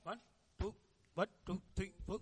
1 2 1 2 3 4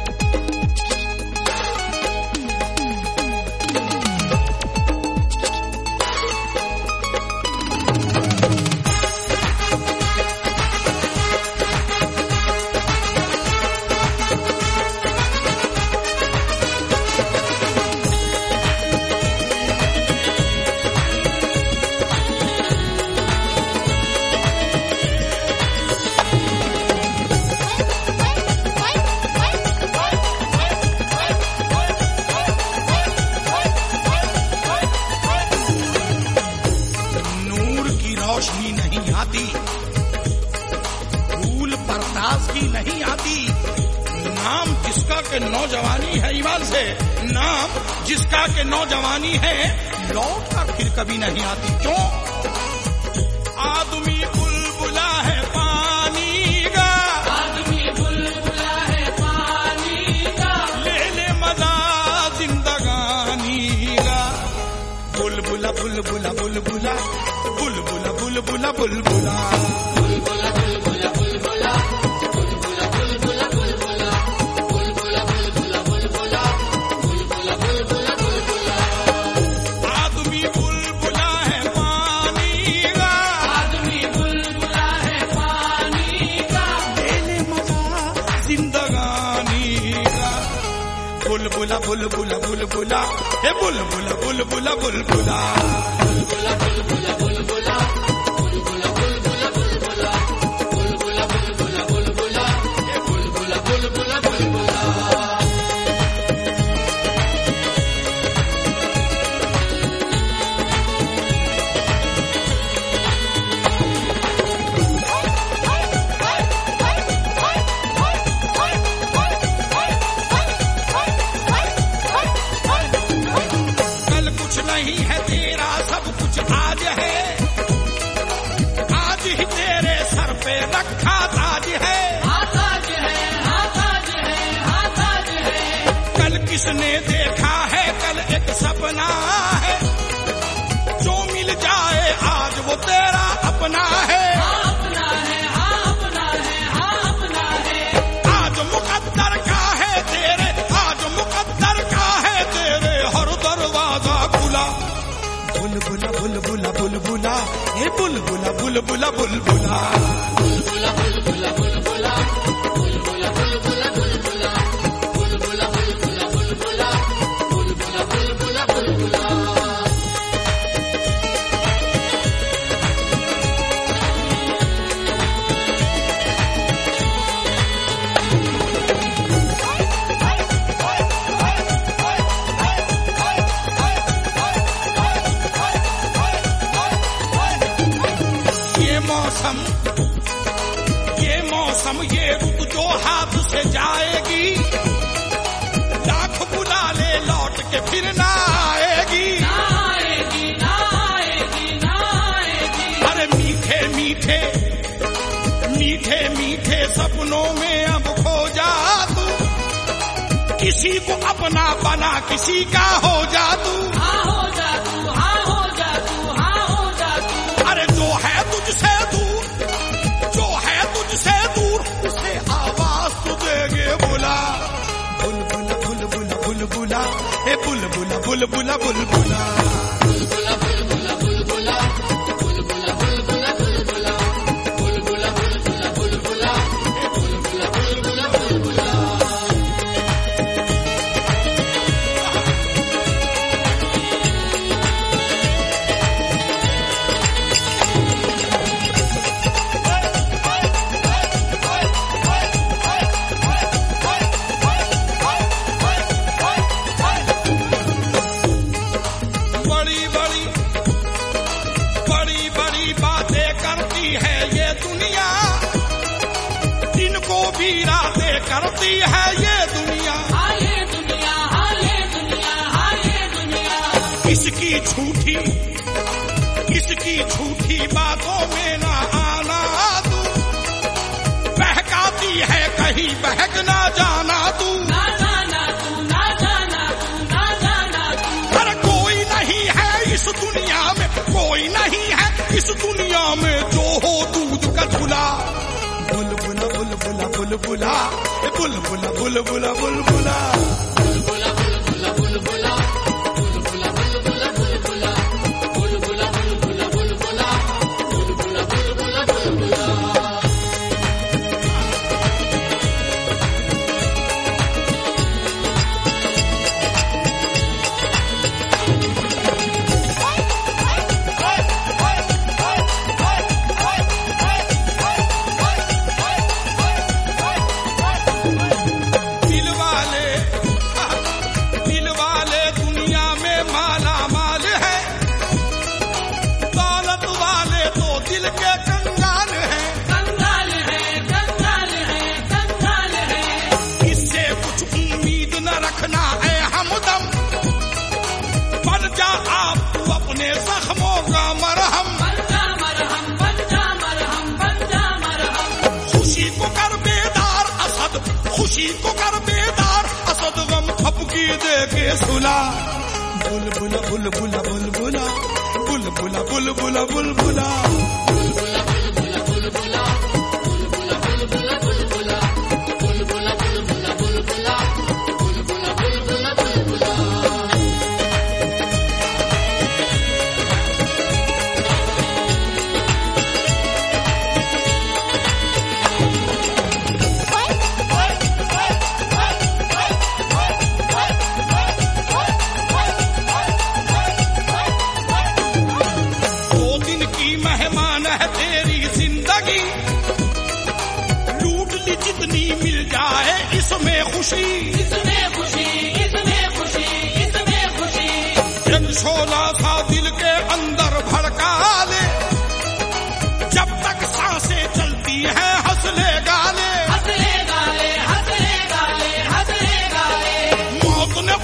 भूल बर्दाश्त की नहीं आती। नाम जिसका के नौजवानी है ईमान से, नाम जिसका के नौजवानी है लौट कर फिर कभी नहीं आती। क्यों? आदमी बुलबुला है पानी का, आदमी बुलबुला है पानी का, ले ले मजा जिंदगानी का। बुलबुला बुलबुला बुलबुला बुलबुला बुलबुला बुलबुला आदमी बुलबुला है पानी का, आदमी बुलबुला है पानी का, ले ले मजा जिंदगानी का। बुलबुला बुलबुला बुलबुला हे बुलबुला बुलबुला बुलबुला कल कुछ नहीं है तेरा, सब कुछ आज है। आज ही तेरे सर पे रखा ताज है। ताज है, ताज है, ताज है। कल किसने देखा है, कल एक सपना है। जो मिल जाए आज वो तेरा अपना है। अपना है, अपना है, अपना है। आज मुकद्दर का है तेरे, आज मुकद्दर का है तेरे, हर दरवाजा खुला। बुलबुला बुलबुला बुलबुला ये बुलबुला बुलबुला बुलबुला ये मौसम ये रुत जो हाथ से जाएगी, लाख बुला ले लौट के फिर ना आएगी। आएगी, आएगी, आएगी। अरे मीठे मीठे मीठे मीठे सपनों में अब खो जा तू, किसी को अपना बना किसी का हो जा तू। हाँ हो जा तू, हाँ हो जा तू, हाँ हो जा तू। अरे जो है तुझसे दूर, जो है तुझसे दूर, उसे आवाज तू देगे बुला। बुलबुला बुलबुला बुलबुला हे बुलबुला बुलबुला बुलबुला करती है ये दुनिया। हाँ ये दुनिया, हाँ ये दुनिया, हाँ ये दुनिया। किसकी झूठी बातों में ना आना तू, बहकाती है कहीं बहक ना जाना तू। ना जाना तू, ना जाना तू, ना जाना तू। अरे कोई नहीं है इस दुनिया में, कोई नहीं है इस दुनिया में जो हो दूध का झूला। बुलबुला बुलबुला बुलबुला बुलबुला बुलबुला बुलबुला खुशी को कर बेदार असद गम खपकी दे के सुला बुलबुला बुलबुला बुलबुला बुलबुला बुलबुला बुलबुला इसमें खुशी एक शोला सा दिल के अंदर भड़का ले जब तक सांसें चलती हैं हंसले गाले मौत ने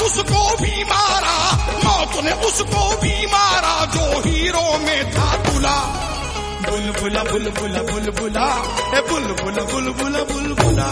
उसको भी मारा जो हीरो में था तुला बुलबुला बुलबुला बुलबुला बुलबुला बुलबुला बुलबुला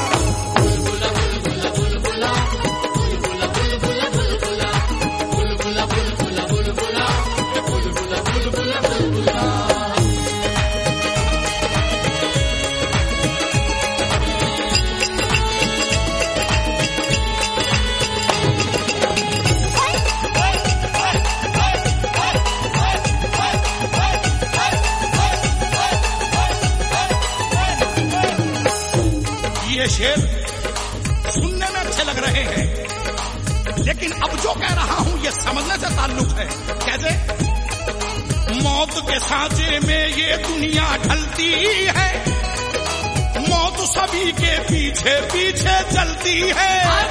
शेर सुनने में अच्छे लग रहे हैं लेकिन अब जो कह रहा हूं ये समझने से ताल्लुक है। कैसे? मौत के सांचे में ये दुनिया ढलती है, मौत सभी के पीछे पीछे चलती है,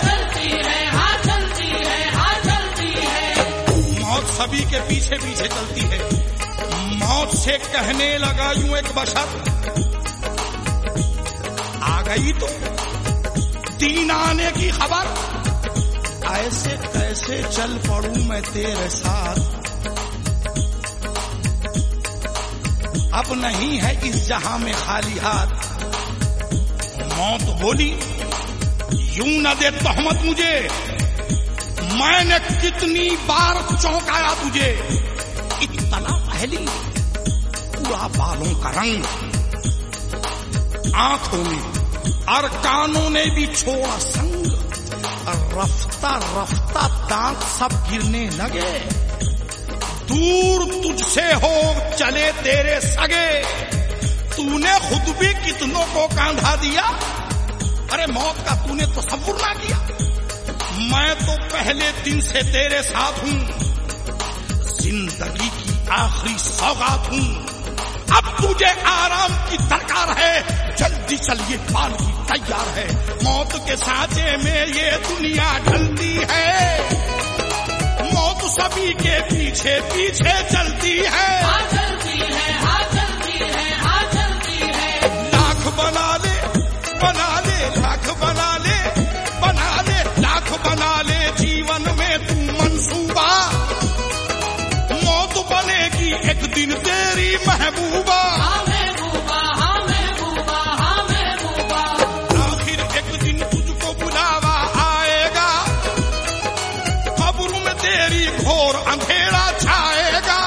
मौत सभी के पीछे पीछे चलती है। मौत से कहने लगा यूं एक बशर, आ गई तो दीन आने की खबर, ऐसे कैसे चल पड़ूं मैं तेरे साथ, अब नहीं है इस जहां में खाली हाथ। मौत बोली यूं न दे तोहमत मुझे, मैंने कितनी बार चौंकाया तुझे, इतना पहली पूरा बालों का रंग, आंखों में और कानों ने भी छोड़ा संग, रफ्ता रफ्ता दांत सब गिरने लगे, दूर तुझसे हो चले तेरे सगे, तूने खुद भी कितनों को कांधा दिया, अरे मौत का तूने तसव्वुर ना किया, मैं तो पहले दिन से तेरे साथ हूं, जिंदगी की आखिरी सौगात हूं, अब तुझे आराम की दरकार है, जल्दी चलिए पाल की तैयार है। मौत के सांचे में ये दुनिया ढलती है, मौत सभी के पीछे पीछे चलती है, लाख बना ले लाख बना ले लाख बना ले जीवन में तू मंसूबा, मौत बनेगी एक दिन तेरी महबूबा, आखिर एक दिन तुझको बुलावा आएगा, कब्र में तेरी घोर अंधेरा छाएगा,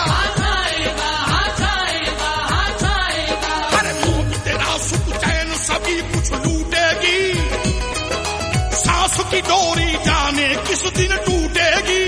अरे मौत तेरा सुख चैन सभी कुछ लूटेगी, की डोरी जाने किस दिन टूटेगी,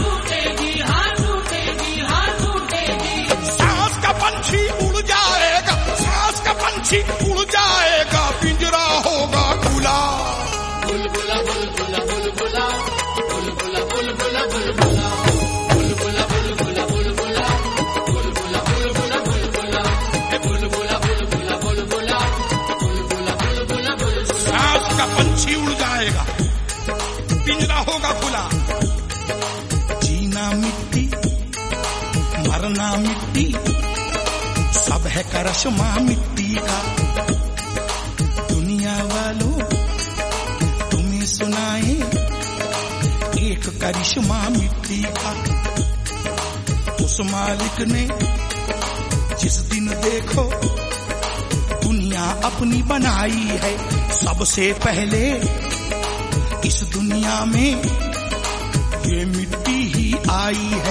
सांस का पंछी उड़ जाएगा, सांस का पंछी उड़ जाएगा, पिंजरा होगा खुला। बुलबुला बुलबुला बुलबुला बुलबुला बुलबुला बुलबुला बुलबुला बुलबुला बुलबुला बुलबुला बुलबुला बुलबुला बुलबुला बुलबुला बुलबुला बुलबुला बुलबुला बुलबुला। सांस का पंछी उड़ जाएगा, पिंजरा होगा खुला। जीना मिट्टी, मरना मिट्टी, सब है करिश्मा मिट्टी का। दुनिया वालों तुम्हें सुनाए एक करिश्मा मिट्टी का। उस मालिक ने जिस दिन देखो दुनिया अपनी बनाई है, सबसे पहले इस दुनिया में ये मिट्टी ही आई है।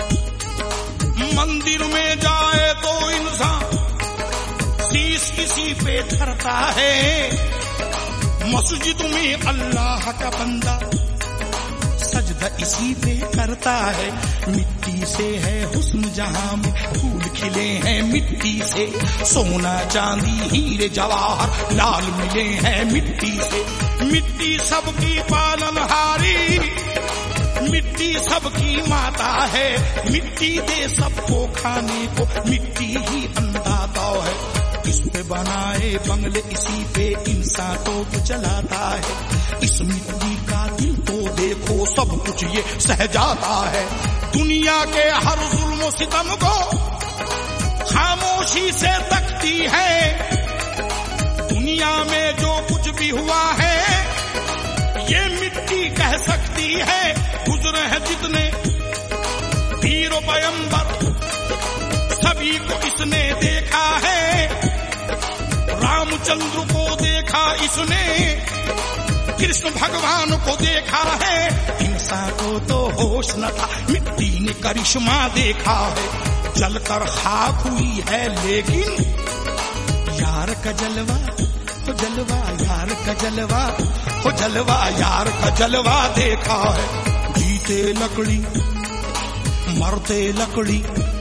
मंदिर में जाए तो इंसान शीश किसी पे धरता है, मस्जिद में अल्लाह का बंदा सजदा इसी पे करता है। मिट्टी से है हुस्न जहां में फूल खिले हैं, मिट्टी से सोना चांदी हीरे जवाहर लाल मिले हैं मिट्टी से। मिट्टी सबकी पालनहारी, मिट्टी सबकी माता है, मिट्टी दे सबको खाने को, मिट्टी ही अन्नदाता है। इस पे बनाए बंगले, इसी पे इंसान तो चलाता है। इस मिट्टी का दिल तो देखो सब कुछ ये सह जाता है। दुनिया के हर जुल्म सितम को खामोशी से तकती है। दुनिया में जो कुछ भी हुआ है ये मिट्टी कह सकती है। गुजरे हैं जितने वीर पैगंबर सभी को इसने देखा है। रामचंद्र को देखा इसने, कृष्ण भगवान को देखा है। इंसान को तो होश न था, मिट्टी ने करिश्मा देखा है। जलकर खाक हुई है लेकिन यार का जलवा, हो जलवा यार का जलवा, हो जलवा यार का जलवा देखा है। जीते लकड़ी मरते लकड़ी,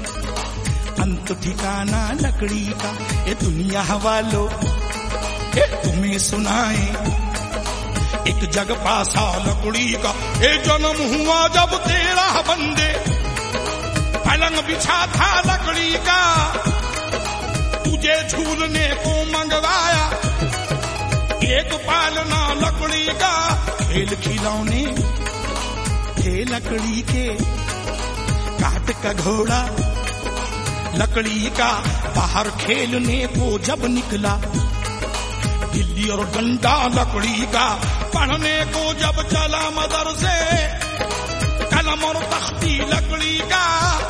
अंत ठिकाना लकड़ी का। ये दुनिया वालों तुम्हें सुनाए एक जग पासा लकड़ी का। ये जन्म हुआ जब 13 बंदे, पलंग बिछा था लकड़ी का। तुझे झूलने को मंगवाया एक पालना लकड़ी का। खेल खिलौने थे लकड़ी के, काट का घोड़ा लकड़ी का। बाहर खेलने को जब निकला गिल्ली और डंडा लकड़ी का। पढ़ने को जब चला मदरसे कलम और तख्ती लकड़ी का।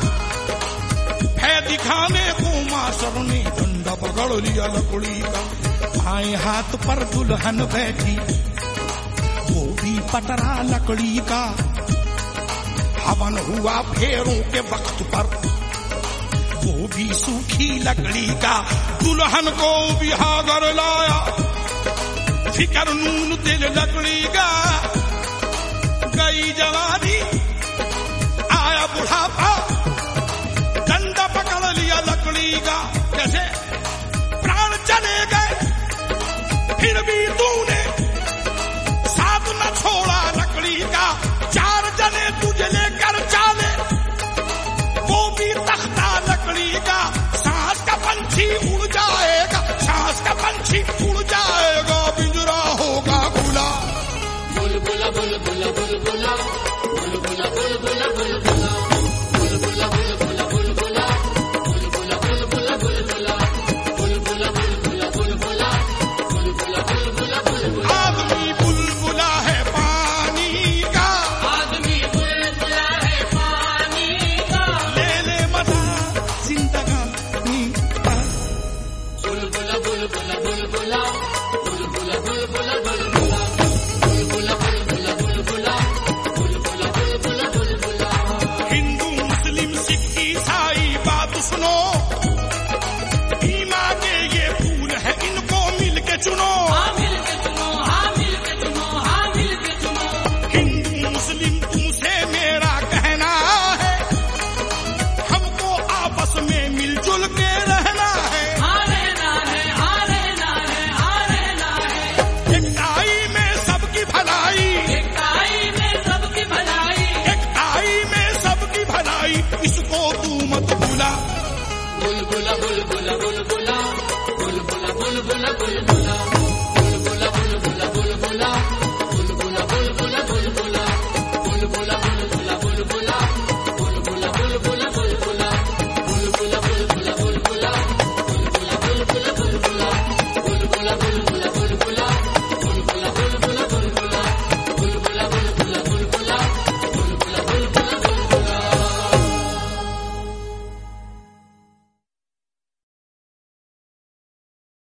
है दिखाने को मास्टर ने डंडा पकड़ लिया लकड़ी का। बाएं हाथ पर दुल्हन बैठी वो भी पटरा लकड़ी का। हवन हुआ फेरों के वक्त पर वो भी सूखी लकड़ी का। दुल्हन को बिहागर लाया फिकर नून दिल लकड़ी का। गई जवानी आया बुढ़ापा, डंडा पकड़ लिया लकड़ी का। जैसे प्राण चले गए फिर भी तूने साथ न छोड़ा लकड़ी का। 4 जने तुझे लेकर चाले वो भी तख्ता लकड़ी का। सांस का पंछी उड़ जाएगा, सांस का पंछी उड़ जाएगा, पिंजरा होगा खुला। बुलबुला बुलबुला बुलबुला बुलबुला बुलबुला बुलबुला बुलबुला बुलबुला बुलबुला बुलबुला बुलबुला बुलबुला बुलबुला बुलबुला बुलबुला बुलबुला बुलबुला बुलबुला। बुला